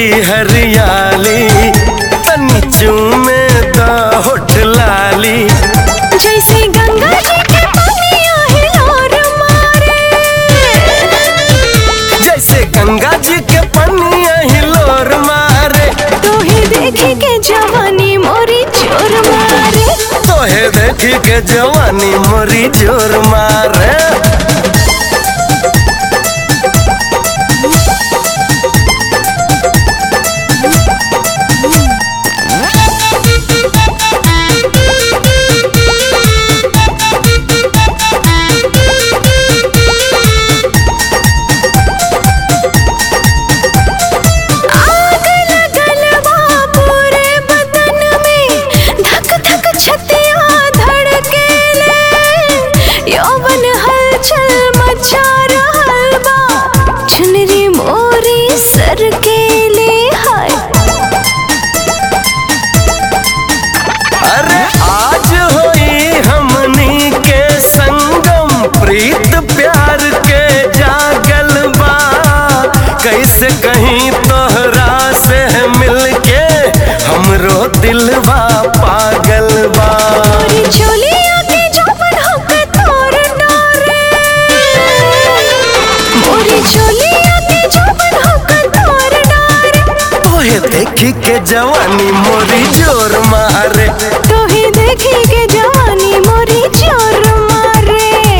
हरियाली तनी चूमे दा होठ लाली। जैसे गंगा जी के पनिया हिलोर मारे, जैसे गंगा जी के पनिया हिलोर मारे। तोहे देखी के जवानी मोरी जोर मारे, तोहे देखी के जवानी मोरी जोर मारे। यौवन हलचल मचा रहल बा, चुनरी मोरी सर के ले हाय। अरे आज होई हमनी के संगम, प्रीत प्यार के जागल बा। कैसे कहीं तोहरा से मिलके हमरो दिलवा पागल बा। मोरी चोलिया के जोबन होके तोर डारे, मोरी चोलिया के जोबन होके तोर डारे। तोहे देखी के जवानी मोरी जोर मारे, तोहे देखी के जवानी मोरी जोर मारे।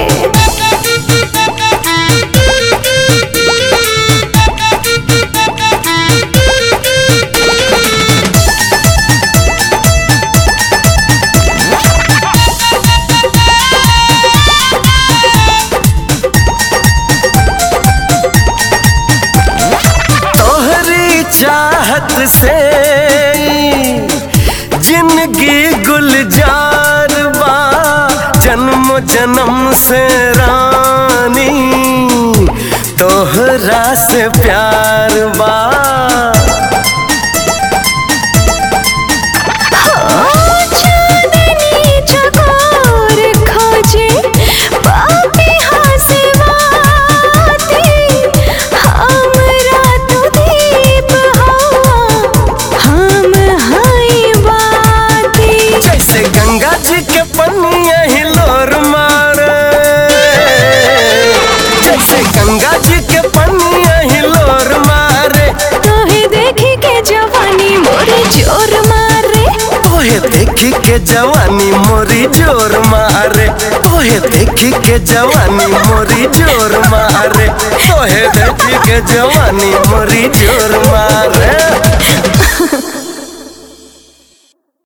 चाहत से जिंदगी गुलजार बा, जन्म जन्म से रानी तोहरा से प्यार बा। चांदनी चकोर खोजे पापी हंसवाती, हमरा तो दीप हम हाई बाती। जैसे गंगा जी के पनिया हिलोर मारे, जैसे गंगा जी के पनिया हिलोर मारे। तोहे देखी के जवानी मोरी जोर मारे, तोहे देखी के जवानी मोरी जोर मारे। तोहे देखी के जवानी मोरी जोर मारे। तोहे देखी के जवानी मोरी जोर मारे।